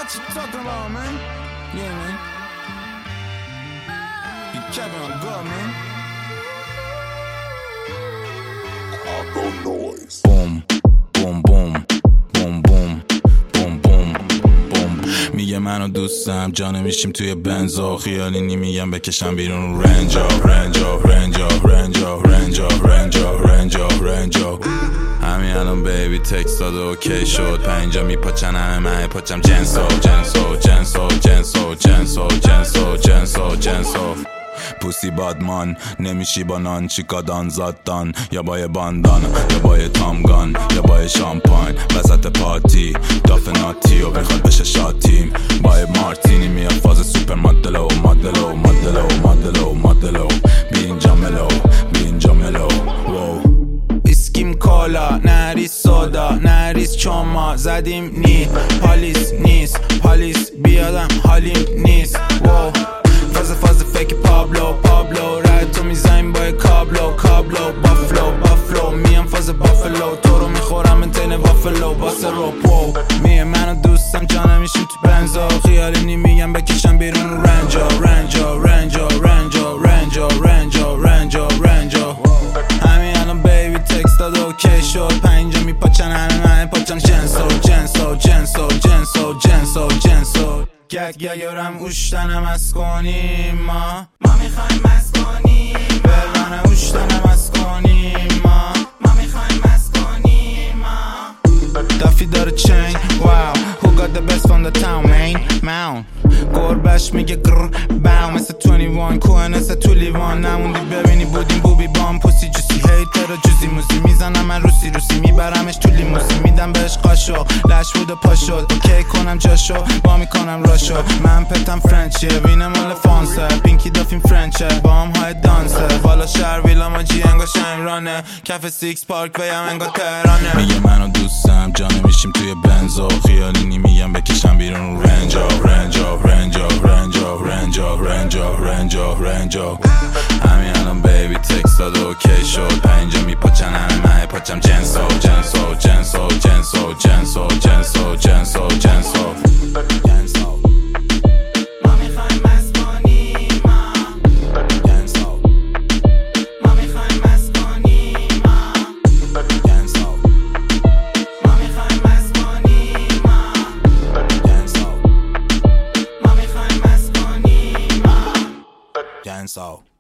what you talking about, man? Yeah, man. You capping on God, man. Argo noise. Boom, boom, boom, boom, boom, boom, boom, boom. میگه منو دوستم جا نمیشیم توی بنزا خیالینی میگم بکشم بیرون رنجا رنجا رنجا رنجا رنجا رنجا رنجا رنجا. همین الان بیبی تکست داد و اوکی شد پنجا میپاچن همه من پاچم جنسو جنسو جنسو جنسو جنسو جنسو جنسو جنسو. پوسی بادمان نمیشی با نان چیکادان زادان یا با یه باندان یا با یه تامگان یا با یه شامپاین وسط پارتی داف ناتی و میخواد بشه شاتیم با یه مارتینی میاد فاز سوپر مدلو مدلو مدلو مدلو مدلو بینجا ملو بینجا ملو. اسکیم کالا نریس سودا نریس چوما زدیم نی پالیس نیست پالیس بیادم حالیم نیست. فاز فکر پابلو پابلو رد تو میزنیم با کابلو کابلو بافلو بافلو میام فاز بافلو تو رو میخورم انتین وافلو واسه روپو. میه منو دوستم جا نمیشیم تو بنزا خیالینی میگم بکشم بیرون رنجا رنجا رنجا رنجا رنجا رنجا رنجا رنجا. همین الان بیبی تکست داد اوکی شد پنجا میپاچن همه من پاچم جنسو جنسو جنسو جنسو جنسو جنسو. گیارم اوشتنم از کنیم ما میخوایم از کنیم برانه اوشتنم از کنیم ما میخوایم از کنیم دافی داره چین واو who got the best from the town man گربش میگه گر باو مثل 21 کوه مثل تو لیوان نموندی ببینی بودیم بوبی بام پوسی جوسی هیتر و جوزی موزی میزنم من روسی میبرمش تو لیموزی میدم بهش قاشو لش بود و پا شد اوکی کنم جاشو با میکنم راشو من پتم فرنچیه وینه مال فانسه پینکی دافین فرنچه با هم های دانسه بالا شهر ویلا ما جی انگا شنگرانه کف سیکس پارک ویم انگا تهرانه. میگه منو دوستم جا نمیشیم توی بنزا خیالینی میگم بکشم بیرون رنجا رنجا رنجا رنجا رنجا رنجا رنجا رنجا. همین الان بیبی تکست داد اوکی شد پنجا میپاچن همه من پاچم جنسو جنسو جنسو جنسو جنسو جنسو جنسو جنسو جنسو. ما میخوایم از کنیم جنسو ما میخوایم از کنیم جنسو ما میخوایم از کنیم جنسو ما میخوایم از کنیم جنسو.